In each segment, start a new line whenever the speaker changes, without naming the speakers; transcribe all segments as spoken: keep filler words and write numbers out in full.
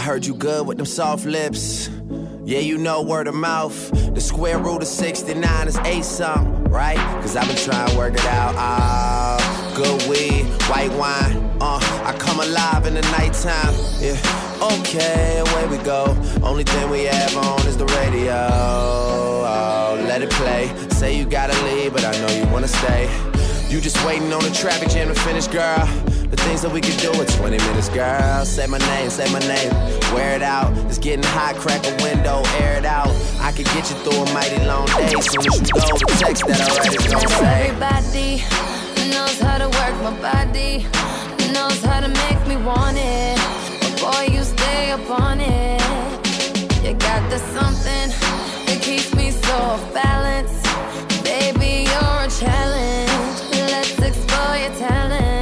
heard you good with them soft lips. Yeah, you know word of mouth. The square root of sixty-nine is eight something, right? Cause I've been trying to work it out. Ah, good weed, white wine. Uh, I come alive in the nighttime. Yeah, okay, away we go. Only thing we have on is the radio. Oh, let it play. Say you gotta leave, but I know you wanna stay. You just waiting on the traffic jam to finish, girl. The things that we could do in twenty minutes, girl. Say my name, say my name. Wear it out. It's getting hot, crack a window, air it out. I could get you through a mighty long day. Soon as you go, the text that I write is gonna say.
Everybody knows how to work my body, knows how to make me want it. But boy, you stay up on it. You got the something that keeps me so off balance. Baby, you're a challenge. Let's explore your talent.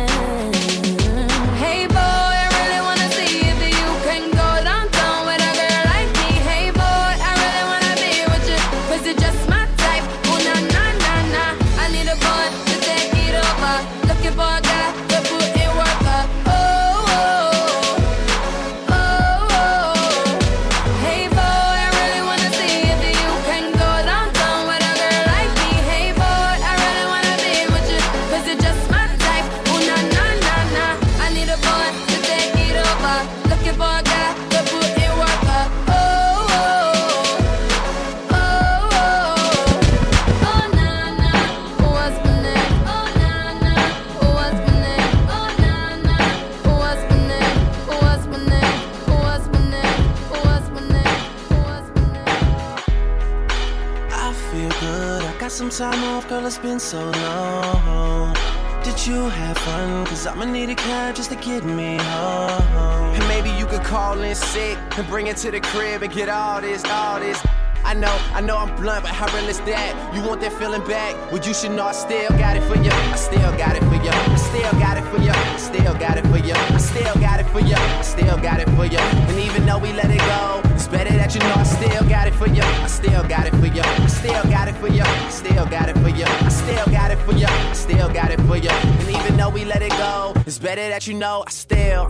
Some time off, girl, it's been so long. Did you have fun? Cause I'ma need a cab just to get me home.
And maybe you could call in sick and bring it to the crib and get all this, all this. I know, I know I'm blunt, but how real is that? You want that feeling back? Well, you should know I still got it for you. I still got it for you. I still got it for you. I still got it for you. I still got it for you. I still got it for you. And even though we let it go, it's better that you know I still got it for you. I still got it for you. I still got it for you. I still got it for you. I still got it for you. I still got it for you. And even though we let it go, it's better that you know I still.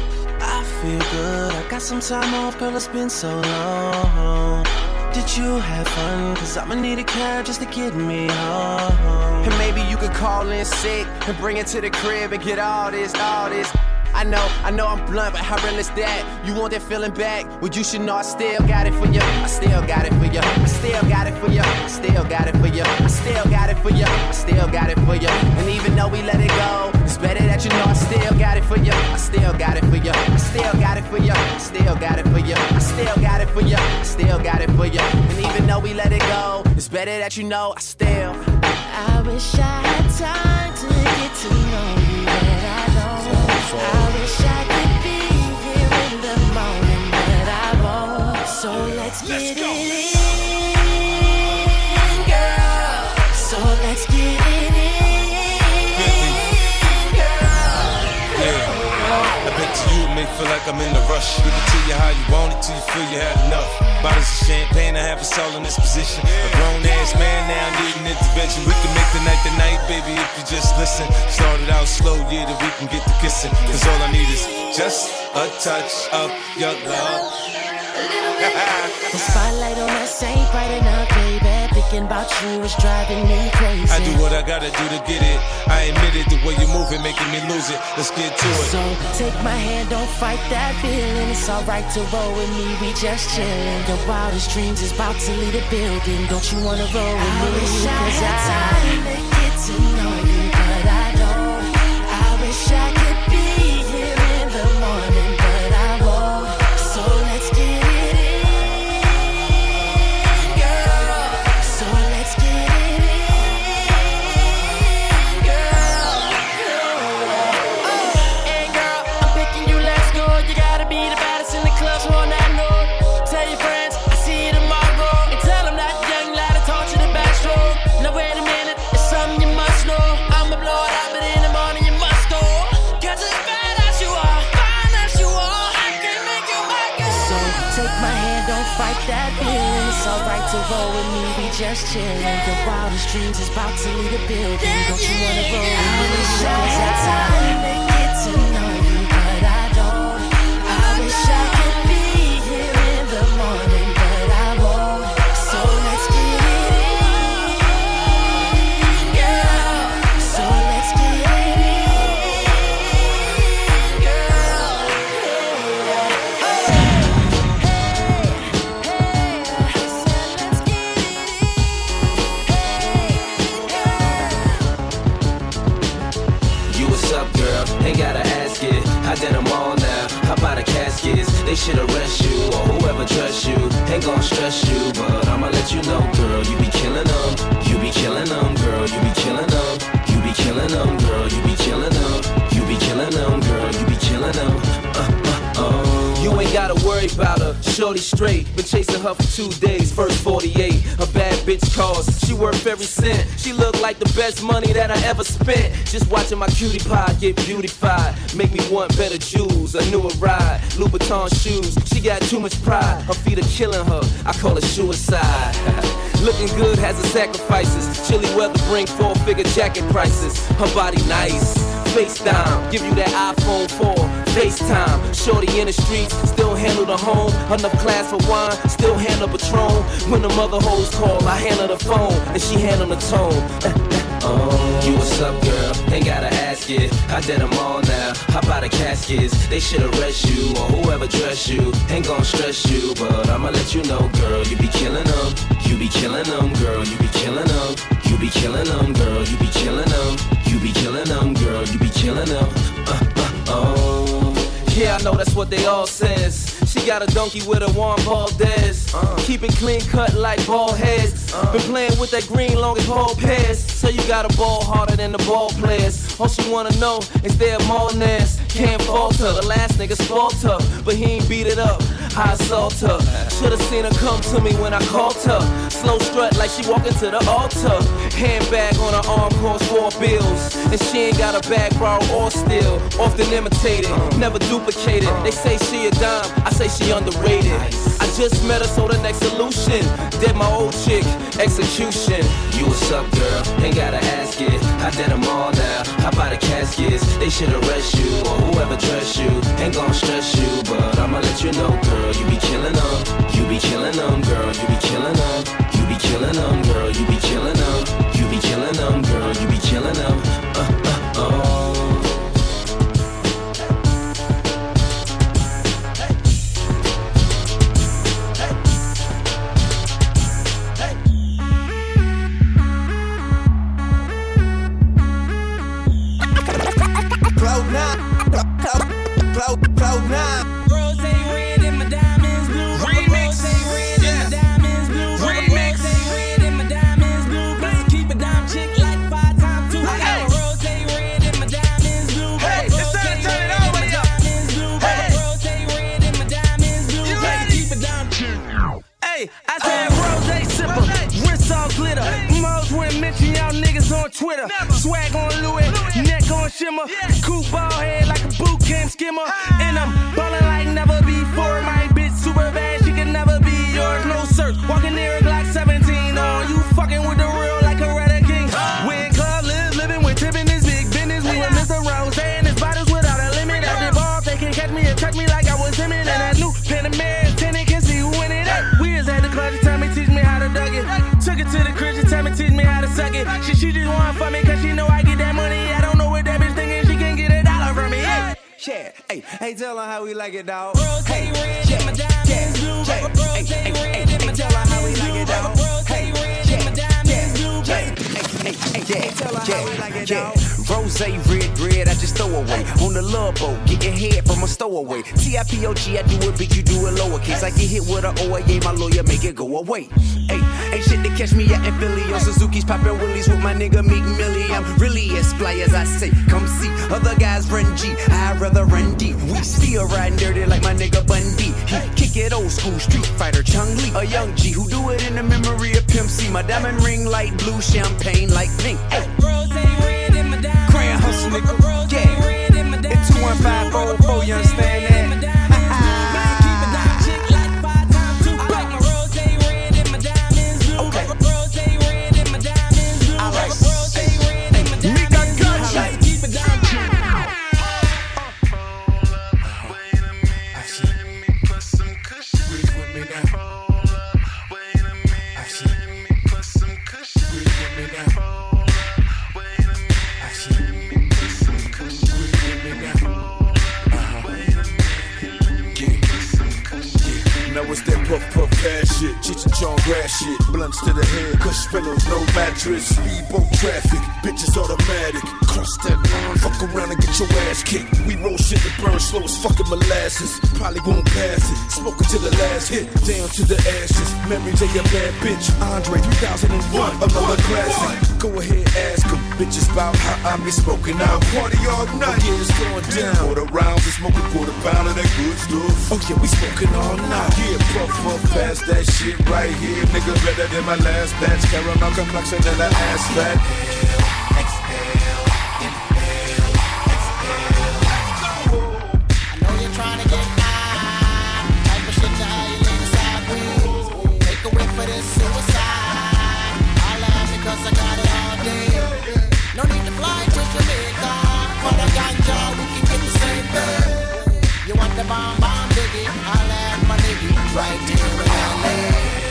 I feel good. I got some time off, girl, it's been so long. Did you have fun? Cause I'ma need a cab just to get me home.
And maybe you could call in sick and bring it to the crib and get all this, all this. I know, I know I'm blunt, but how real is that? You want that feeling back? Well, you should know I still got it for you. I still got it for you. I still got it for you. I still got it for you. I still got it for you. I still got it for you. And even though we let it go, it's better that you know I still got it for you. I still got it for you. I still got it for you. I still got it for you. I still got it for you. I still got it for you. And even though we let it go, it's better that you know I still.
I wish I had time to get to know you, but I don't. I wish I could be here in the morning, but I won't. So let's get let's it in, girl. So let's get it in, girl.
Yeah, I bet to you it may feel like I'm in a rush. Give it to you how you want it till you feel you had enough. Bottles of champagne, I have us all in this position. A grown ass man now needing intervention. We can make the night the night, baby, if you just listen. Started out slow, yeah, that we can get to kissing. Cause all I need is just a touch of your love.
The spotlight on us ain't bright enough, baby. Thinking about you is driving me crazy.
I do what I gotta do to get it. I admit it, the way you move it, making me lose it. Let's get to it.
So take my hand, don't fight that feeling. It's alright to roll with me, we just chillin'. Your wildest dreams is about to leave the building. Don't you wanna roll with me? I wish I had time to get to know you, but I don't. I wish I could be here in the morning, but I won't. So let's get it in, girl. So let's get it in, girl. Hey girl, I'm picking you, let's go. You gotta be the baddest in the club, so on that note, tell your friends I see you tomorrow, and tell them that young lad I taught you the backstroke. Now wait a minute, it's something you must know. I'ma blow it out, but in the morning you must go. Cause as bad as you are, fine as you are, I can make you my girl. So take my hand, don't fight that feeling. It's alright to roll with me, we just chillin'. Your wildest dreams is about to leave the building. Don't you wanna roll with me? I wish I had time to get to know you, but I don't. I wish I could be
I did them all now. How about the caskets? They should arrest you, or whoever trusts you. Ain't gon' stress you, but I'ma let you know, girl, you be killing them. You be killing them, girl, you be killing them. You be killing them, girl, you be killing them. You be killing them, girl, you be killing them. Uh, uh, uh. You ain't gotta worry about her, shorty straight. Been chasing her for two days, first forty-eight. A bad bitch cost, she worth every cent. She look like the best money that I ever spent. Just watching my cutie pie get beautified. Make me want better jewels, a newer ride. Louboutin shoes, she got too much pride. Her feet are killing her, I call it suicide. Looking good has its sacrifices. Chilly weather bring four-figure jacket prices. Her body nice, FaceTime, give you that iPhone four, FaceTime. Shorty in the streets, still handle the home. Enough class for wine, still handle Patron. When the mother hoes call, I handle the phone, and she handle the tone. Oh, you what's up, girl? Ain't gotta ask it. I did them all now. How about the caskets? They should arrest you, or whoever dress you. Ain't gon' stress you, but I'ma let you know, girl, you be killing them. You be killing them, girl, you be killing them. You be killing them, girl, you be killing them. You be killing them, girl, you be killing them. Uh, uh, oh. Yeah, I know that's what they all says. She got a donkey with a Juan Valdez. Uh. Keep it clean cut like ball heads. Uh. Been playing with that green long as ball pairs. So you got a ball harder than the ball players. All she wanna know is their Molness. Can't falter, the last nigga spoiled her, but he ain't beat it up. I assault her. Should've seen her come to me when I called her. Slow strut like she walking to the altar. Handbag on her arm costs four bills. And she ain't got a bag borrowed or steal. Often imitated, never duplicated. They say she a dime, I say she underrated. I just met her, so the next solution. Did my old chick, execution. You what's up, girl? Ain't gotta ask it. I did them all now. How about the caskets? They should arrest you, or whoever dress you. Ain't gon' stress you, but I'ma let you know, girl, you be killing them. You be killing them, girl, you be killing them. You be killing them, girl, you be killing them. You be killing them, girl, you be killing them. Uh, uh, oh.
Cloud nine, cloud, cloud, cloud nine.
Rose red and my diamonds blue. Remix. Rose red and my diamonds blue. Remix. Rose red and my diamonds blue. Plus keep a dime chick like five times two. I got a rose red and my diamonds blue.
Hey, it's time to turn it all the way up.
Hey, rose red and my diamonds blue.
You
Plus
ready?
keep a dime chick. Hey, I said rose sipper, wrist all glitter. Most wouldn't mention y'all niggas on Twitter. Swag on Louis, neck on shimmer. Cool ball head like a boot camp skimmer. And I'm ballin' like never before. My bitch super bad, she can never be yours. No search, walking near a Glock seventeen on. You fucking with the real like a Red King. We in club live, living with tipping this big business. We with Mister Rose, and his bottles without a limit. At the bar, they can catch me and touch me like I was him. And that new Panamera tenant can see who in it at. We is at the club, just tell me, teach me how to duck it. Took it to the crib, just tell me, teach me how to suck it. She, she just want for me, cause she know I get that money. I don't know what that bitch thinking, she can get a dollar from me. Hey,
Yeah, hey, hey, tell her how we like it, dog.
Rose
Hey,
red
yeah,
and my diamonds
yeah,
blue.
yeah.
Rose
Hey, hey,
red
hey,
and my
hey, tell her how we
diamonds
like it,
blue.
dog.
Rose
Hey,
red and my
yeah,
diamonds blue.
yeah, hey, hey, hey, yeah,
Tell her
yeah,
how we like it,
yeah.
dog.
Rose red, red, I just throw away. On the love boat, getting head from a stowaway. T I P O G, I do it big, you do it lowercase. I get hit with a O A A, my lawyer make it go away. Hey, ain't shit to catch me out in Philly. On Suzuki's poppin' willies with my nigga Meek Millie. I'm really as fly as I say. Come see, other guys run G, I'd rather run D. We still riding dirty like my nigga Bundy. He kick it old school, Street Fighter, Chung Lee. A young G who do it in the memory of Pimp C. My diamond ring light blue, champagne like pink. Hey.
Rose red and my diamonds
Crayon hustle,
blue.
nigga.
Rose
Yeah.
red and my
It's
diamonds
two one five four four, you understand that?
Cheech and Chong grass shit, blunts to the head, cush pillows, no mattress, speedboat traffic, bitches automatic, cross that line, fuck
fuck around and get your ass kicked. We roll shit that burn slow as fucking molasses. Probably won't pass it. Smoking to the last hit, down to the ashes. Memories of your bad bitch, Andre three thousand one, another classic. Go ahead, ask them bitches about how I be smoking out. Party all night, oh, yeah, it's going down. Quarter rounds and smoking quarter pound of that good stuff. Oh yeah, we smoking all night. Yeah, puff up past that shit right here, nigga. Better than my last batch. Caramel complexion and the ass fat.
Bomb, bomb, diggy, I'll add my nigga right here in L A.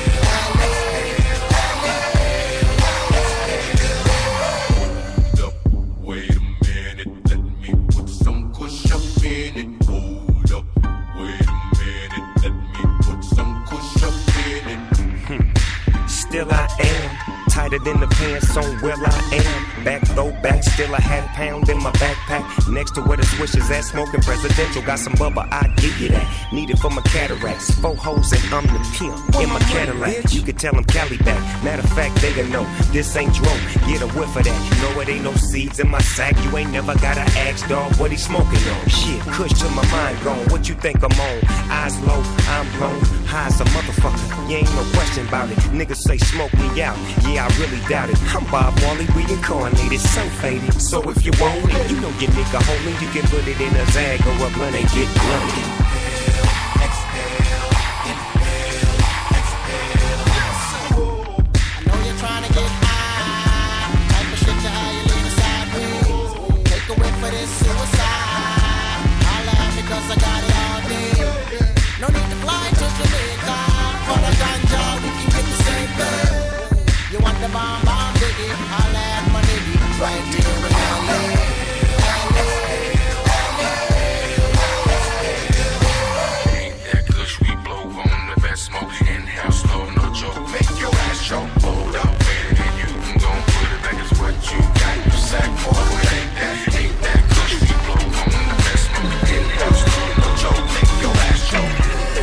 Hold up, wait a minute, let me put some kush up in it. Hold up, wait a minute, let me put some kush up in it.
Hmm. Still I am tighter than the pants on where I am. Back, throw back, still a half pound in my backpack. Next to where the swish is at, smoking presidential. Got some bubba, I give you that. Need it for my cataracts. Four hoes and I'm the pimp in my Cadillac. You can tell them Cali back. Matter of fact, they gon' know this ain't dro. Get a whiff of that. You know it ain't no seeds in my sack. You ain't never gotta ask, dog, what he smoking on. Shit, kush to my mind gone. What you think I'm on? Eyes low, I'm blown. High as a motherfucker. You ain't no question about it. Niggas say smoke me out. Yeah, I really doubt it. I'm Bob Marley, reincarnated, so faded. So if you want it, you know your nigga homie, you can put it in a zag or a blunt and get blunted.
Bomb, bomb, diggy, I'll add my nigga right here in L A. Ain't that kush we blow on the best smoke? In-house slow, no joke, make your ass choke. Hold up, wait a minute, you can go and put it back, it's what you got, you sack more. Ain't that, ain't that kush we blow on the best smoke? In-house slow, no joke, make your ass choke.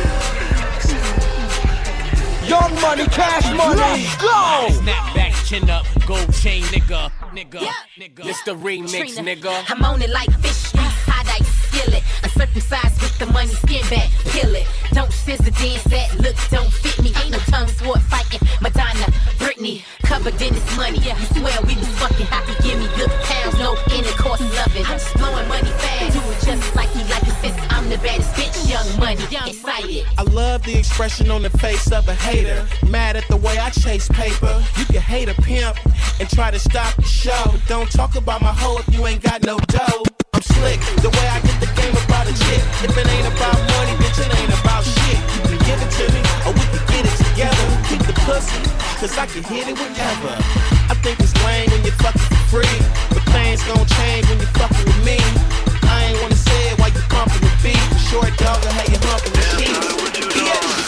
Young money, cash money, let's go!
Snap back, chin up, gold chain, nigga, nigga,
yeah.
nigga. It's the remix,
Trina.
nigga.
I'm on it like fish streets, hot ice skillet. Uncircumcised with the money, skin back, kill it. Don't scissor dance that looks don't fit me. Ain't no tongue sword fighting. Madonna, Britney, covered in this money. You swear we was fucking happy. Give me good pounds, no intercourse loving. I'm just blowing money fast, do it just like he like it. Since I'm the baddest bitch, young money, excited.
I love the expression on the face of a hater. Mad at the way I chase paper. You can hate a pimp and try to stop the show. But don't talk about my hoe if you ain't got no dough. I'm slick, the way I get the game about a chick. If it ain't about money, bitch, it ain't about shit. You can give it to me, or we can get it together. Keep the pussy, cause I can hit it whenever. I think it's lame when you're fucking for free, but things gon' change when you're fucking with me. I ain't wanna say it while you pumping the beat. Short dog, I hate you humping the sheet. Yeah.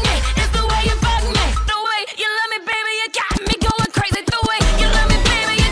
Crazy the way you love me, baby, you got me going crazy. The way you love me, baby, you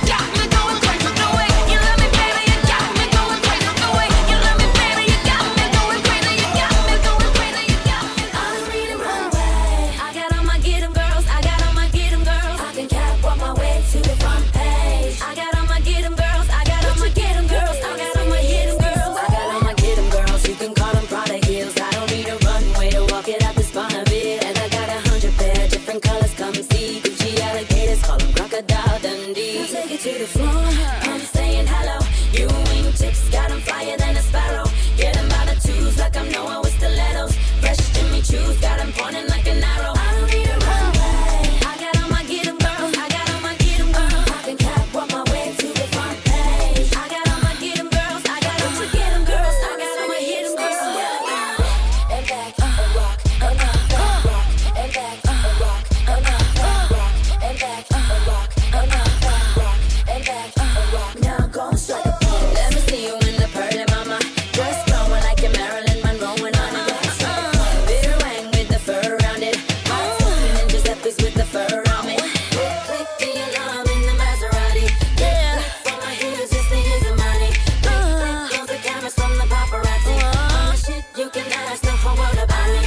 to the floor. I'm saying hello. You wing chicks got them flyer than a sparrow. Get them by the twos like I'm Noah with stilettos. Fresh Jimmy Choos got them pointing like an arrow. I don't need a runway. I got on my get 'em girls. I got on my get 'em girls. I can catwalk my way to the front page. I got on my get 'em girls. I got on my get 'em girls. I got on my hit 'em girls. And back and rock and back and rock and back and rock and back and rock and back and rock and back and rock and back and rock. Now go strike a pose. Let me see you in the pearly mama. Just blowing like you're Marilyn Monroe and on it. Bitter wang with the fur around it. Hot smoking and Giuseppe's with the fur around me. Click, click the alarm in the Maserati. Yeah, from my heels just to use the money. Click, click goes the cameras from the paparazzi. All the shit you can ask the whole world about me.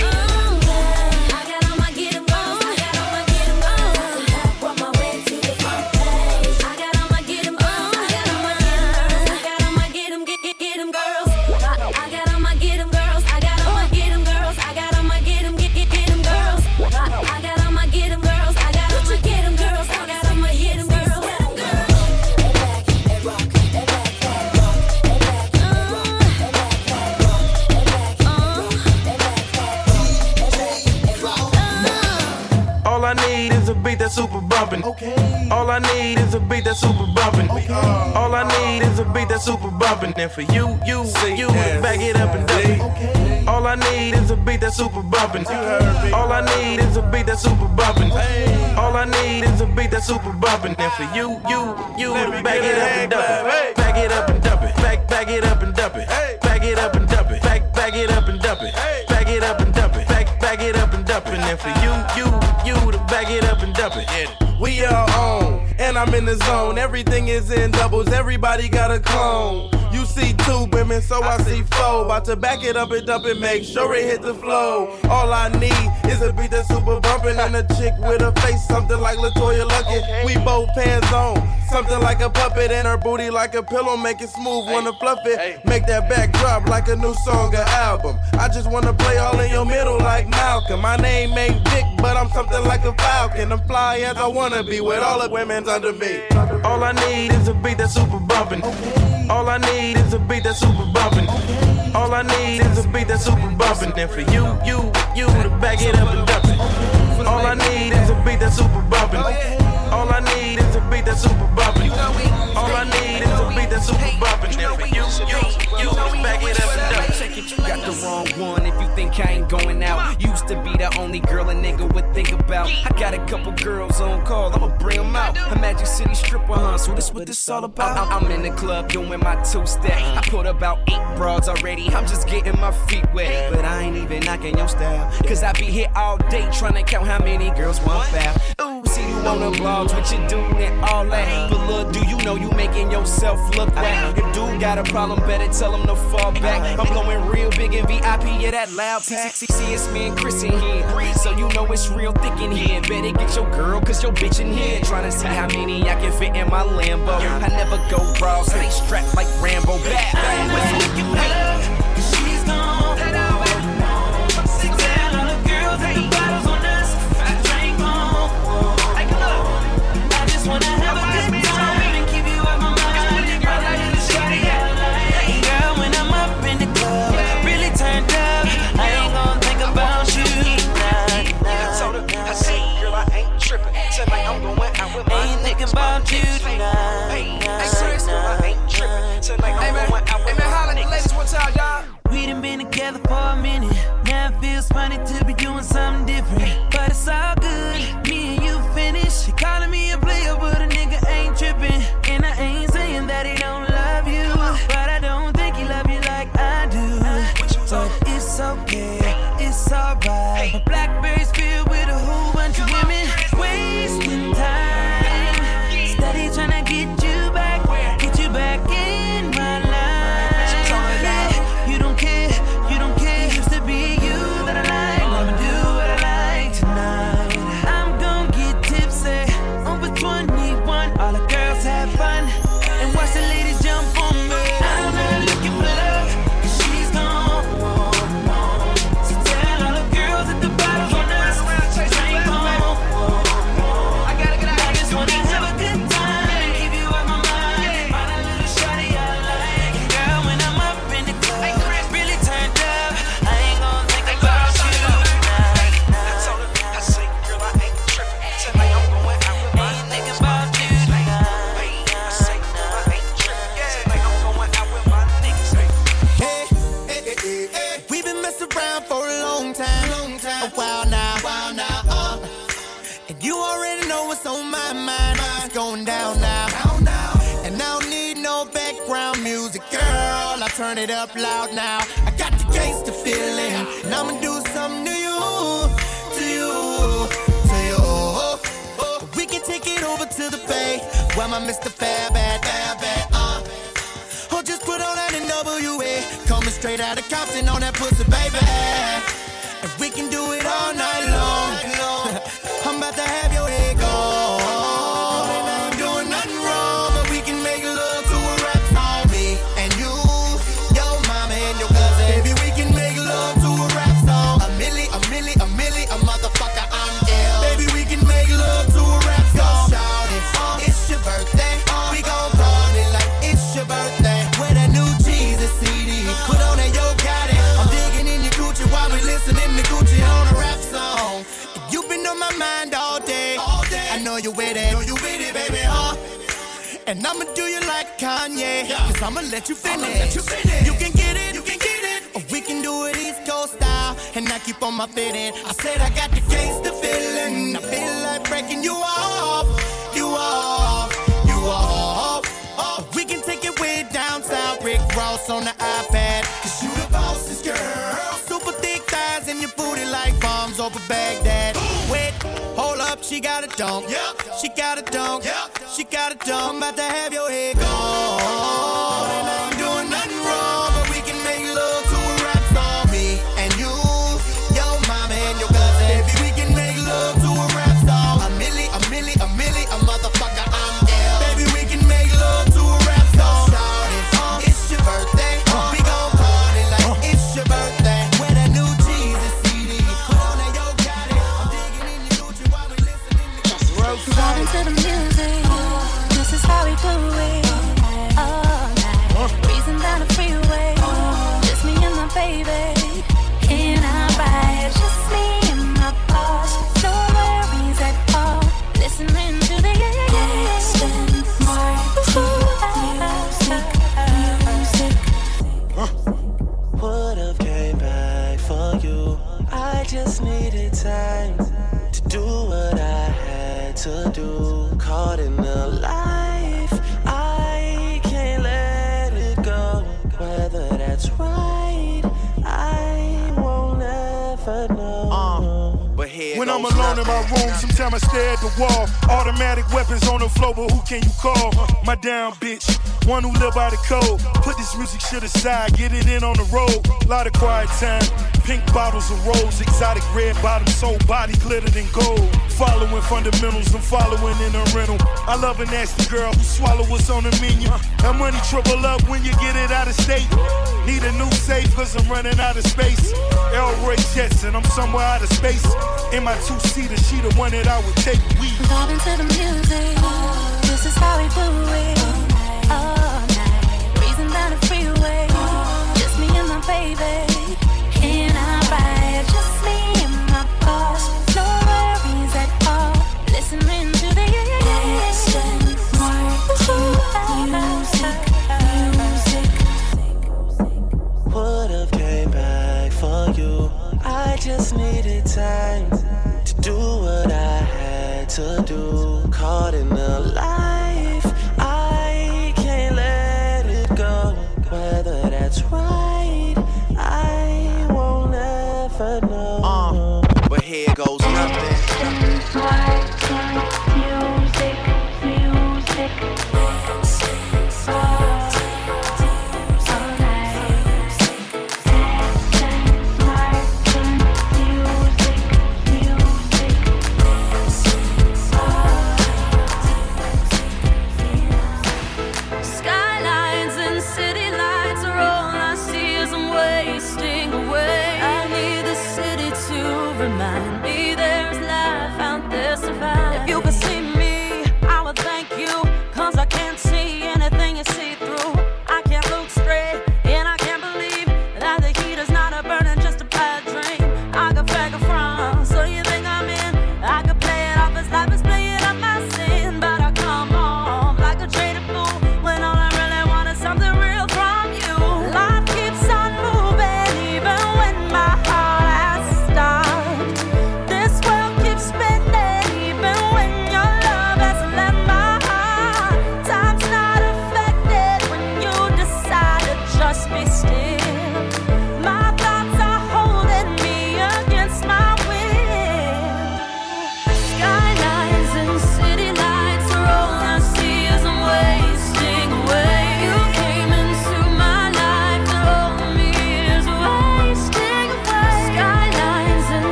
I got on my get 'em girls. I got on my get 'em girls. I can catwalk my way to the front page. I got on my get 'em girls. I got on my get 'em girls. I got on my get 'em get get get 'em girls. I, I got on my get 'em girls. I got on my get 'em girls. I got on my get 'em get get get 'em girls. I, I got on my get 'em girls. I got on my get 'em girls. I got on my hit 'em girls. And back and rock and back and rock and back and rock and back and rock and back and rock and back and rock and back and rock.
All I need is a beat that's super bumpin'. Okay. All I need is a beat that's super bumpin'. Okay. All I need is a beat that's super bumpin'. And for you, you, you, back it up and dump it. Okay. All I need is a beat that's super bumpin'. All I need is a beat that's super bumpin'. All I need is a beat that's super bumpin'. And for you, you, you, to back it up and dump it. Back it up and dump it. Back, back it up and dump it. Back it up and dump it. Back, back it up and dump it. Back it up and dump it. Back, back it up and dump it. And for you, you, you, to back it up and dump it. We are on, and I'm in the zone. Everything is in doubles, everybody got a clone. You see two women, so I see four. About to back it up and dump it, make sure it hit the flow. All I need is a beat that's super bumpin' and a chick with a face something like LaToya Luckett. We both pants on, something like a puppet, and her booty like a pillow, make it smooth, wanna fluff it. Make that back drop like a new song or album. I just wanna play all in your middle like Malcolm. My name ain't Vic, but I'm something like a falcon. I'm fly as I wanna be with all the women's under me. All I need is a beat that's super bumpin'. All I need is a beat that's super bumpin'. All I need is a beat that's super bumpin'. And for you, you, you to back it up and dump it. All I need is a beat that's super bumpin'. All I need is a beat that's super bumpin'. All I need is a beat that's super bumpin'. And for you, you, you to back it up and dump it.
You got the wrong one if you think I ain't going out. Used to be the only girl a nigga would think about. I got a couple girls on call, I'ma bring them out. A Magic City stripper, huh? So this what this all about. I- I'm in the club doing my two-step. I put about eight broads already. I'm just getting my feet wet, but I ain't even knocking your style. Cause I be here all day trying to count how many girls want foul. Ooh, see you on the blogs with your dude and all that. But look, do you know you making yourself look whack? If dude got a problem, better tell him to fall back. I'm blowing real big in V I P, yeah, that loud pack. See, it's me and Chris in here, so you know it's real thick in here. Better get your girl, cause your bitch in here. Trying to see how many I can fit in my Lambo. I never go raw, stay strapped like Rambo. Back,
she's gone. Six down on the girls and the bottles on us. I drink on. I just wanna have a good time and keep you out my mind. Girl, I just shut it out. Girl, when I'm up in the club, really turned up, I ain't gon' think about you. Nah, nah,
I told her, I said, girl, I ain't trippin'. Tonight I'm going out with my
ain't thinking about you tonight.
Hey, hey, serious, girl, I ain't trippin'. Tonight I'm going out with my ladies one time, y'all.
We done been together for a minute. Now it feels funny to be doing something different. But it's all good, me and you finished. You calling me a player, but a nigga ain't tripping. And I ain't saying that he don't love you, but I don't think he love you like I do. But it's okay, it's alright. My Blackberry's filled with a whole bunch of women. Wasting time, steady trying to get you back, get you back in my life. Yeah, you don't care, you don't care. Used to be you that I like.
girl, I turn it up loud now. I got the gangster feeling, and I'ma do something to you, to you, to you. We can take it over to the Bay, where my Mister Fairbad, Fairbad, uh. Oh, just put on that N W A, coming straight out of Compton on that pussy, baby. And we can do it all night long. I'm about to have your head gone. And I ain't doing nothing wrong, but we can make love to a rap song. Me and you, your mama and your cousin. Baby, we can make love to a rap song. A milli, a milli, a milli, a motherfucker, I'm ill. Baby, we can make love to a rap song. Shout it, uh, it's your birthday. Uh, we gon' party like it's your birthday. Wear that new Jesus C D. Put on that Yo Gotti. I'm digging in your Gucci while we listening to Gucci on a rap song. You've been on my mind all day. all day. I know you with it. Know you with it, baby, huh? And I'ma do you like Kanye. Yeah. Cause I'ma let you finish. Let you, finish. You can get it, you can get it. Or we can do it East Coast style. And I keep on my fitting. I said I got the gangster feeling. I feel like breaking you off. You off, you off. Oh, we can take it way down south. Rick Ross on the iPad. Cause you the boss's girl. Super thick thighs and your booty like bombs over Baghdad. Wait, hold up, she got a dunk. Yep. She got a dunk. Yep. She got a dunk. I'm about to have your head gone. And I ain't doing nothing wrong, but we can make love to a rap song. Me and you, your mama and your cousin. Baby, we can make love to a rap song. A milli, a milli, a milli, a motherfucker, I'm ill. Baby, we can make love to a rap song. Shout it, uh, it's your birthday. Uh, we gon' party like uh, it's your birthday. Wear that new Jesus C D. Put on that Yo Gotti. I'm digging in your Gucci while we listening to
Vibing to the music. This is how we do it. All night. Breezing down the freeway. Just me and my baby. Can I ride? Just me and my boss. No worries at all. Listening to the
Would've came back for you. I just needed time to do what I had to do. Caught in the life, I can't let it go. Whether that's right, I won't ever know.
Uh, but here when I'm alone in my room, sometimes I stare at the wall. Automatic weapons on the floor, but who can you call? My down bitch, one who live by the code. Put this music shit aside, get it in on the road. Lot of quiet time, pink bottles of rose, exotic red bottoms, soul body glittered in gold. Following fundamentals, I'm following in a rental. I love a nasty girl who swallow what's on the menu. That money triple up when you get it out of state. Need a new safe cause I'm running out of space. Elroy Jetson, I'm somewhere out of space. In my two-seater, she the one that I would take. We
vibing to the music. This is how we do it. All night, breezing down the freeway. Just me and my baby. Can I ride? Just me and my boss. No worries at all. Listening to the music.
Would've came back for you. I just needed time to do what I had to do. Caught in the life, I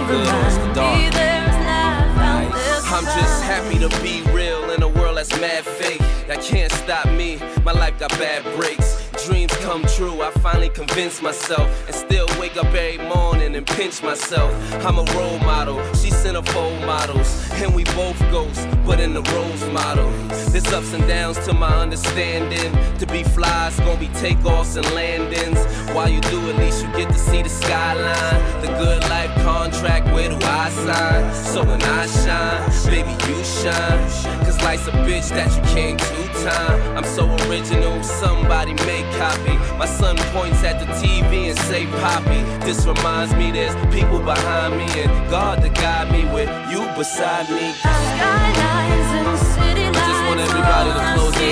good or it's the dark.
me there's life out there.
I'm just happy to be real in a world that's mad fake. That can't stop me, my life got bad breaks. Dreams come true, I finally convinced myself. And still wake up every morning and pinch myself. I'm a role model, she centerfold models. And we both ghosts, but in the rose model. There's ups and downs to my understanding. To be fly, it's gonna be takeoffs and landings. While you do, at least you get to see the skyline. The good life contract, where do I sign? So when I shine, baby you shine. Cause life's a bitch that you can't two-time. I'm so original, somebody make copy. My son points at the T V and say Poppy. This reminds me there's people behind me and God to guide me with you beside me.
Skylines and city lights.
I just want everybody to close their